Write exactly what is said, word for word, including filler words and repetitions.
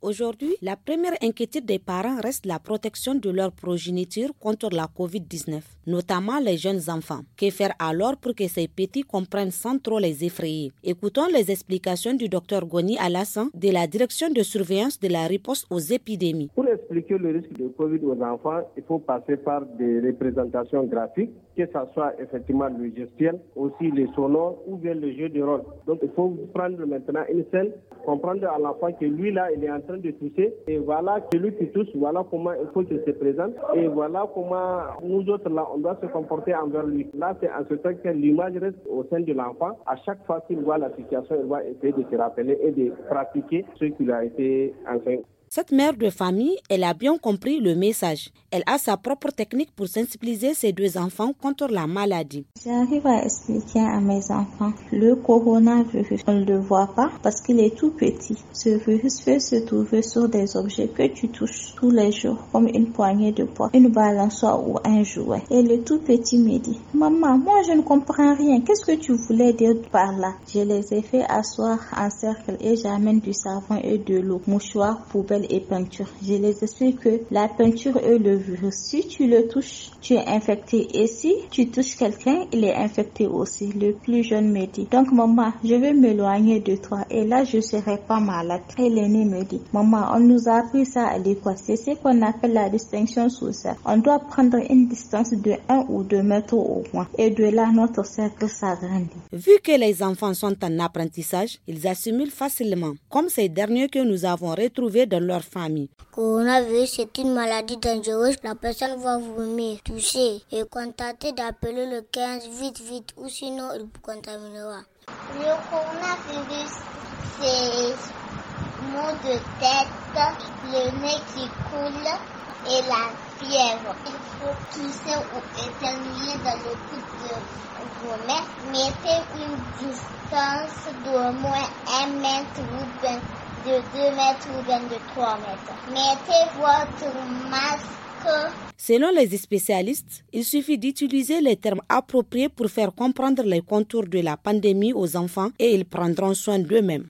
Aujourd'hui, la première inquiétude des parents reste la protection de leur progéniture contre la covid dix-neuf, notamment les jeunes enfants. Que faire alors pour que ces petits comprennent sans trop les effrayer? Écoutons les explications du docteur Goni Alassane de la direction de surveillance de la riposte aux épidémies. Pour expliquer le risque de Covid aux enfants, il faut passer par des représentations graphiques, que ce soit effectivement le gestuel, aussi les sonores ou bien le jeu de rôle. Donc il faut prendre maintenant une scène, comprendre à l'enfant que lui là, il est en train de toucher et voilà que lui qui touche, voilà comment il faut qu'il se présente et voilà comment nous autres là, on doit se comporter envers lui. Là, c'est en ce temps que l'image reste au sein de l'enfant. À chaque fois qu'il voit la situation, il va essayer de se rappeler et de pratiquer ce qu'il a été enseigné. Cette mère de famille, elle a bien compris le message. Elle a sa propre technique pour sensibiliser ses deux enfants contre la maladie. J'arrive à expliquer à mes enfants, le coronavirus, on ne le voit pas parce qu'il est tout petit. Ce virus peut se trouver sur des objets que tu touches tous les jours, comme une poignée de porte, une balançoire ou un jouet. Et le tout petit me dit, maman, moi je ne comprends rien, qu'est-ce que tu voulais dire par là? Je les ai fait asseoir en cercle et j'amène du savon et de l'eau, mouchoir, poubelle et peinture. Je les explique que la peinture est le virus. Si tu le touches, tu es infecté. Et si tu touches quelqu'un, il est infecté aussi. Le plus jeune me dit, donc maman, je vais m'éloigner de toi et là je serai pas malade. Et l'aîné me dit, maman, on nous a appris ça à l'école. C'est ce qu'on appelle la distinction sociale. On doit prendre une distance de un ou deux mètres au moins. Et de là, notre cercle s'agrandit. Vu que les enfants sont en apprentissage, ils assimilent facilement, comme ces derniers que nous avons retrouvés dans leur famille. Coronavirus, c'est une maladie dangereuse. La personne va vomir, toucher et contenter d'appeler le quinze vite, vite, ou sinon il contaminera. Le coronavirus, c'est maux de tête, le nez qui coule et la fièvre. Il faut tousser ou éternuer dans le coude de vos mains. Mettez une distance d'au moins un mètre ou bien de deux mètres ou bien de trois mètres. Mettez votre masque. Selon les spécialistes, il suffit d'utiliser les termes appropriés pour faire comprendre les contours de la pandémie aux enfants et ils prendront soin d'eux-mêmes.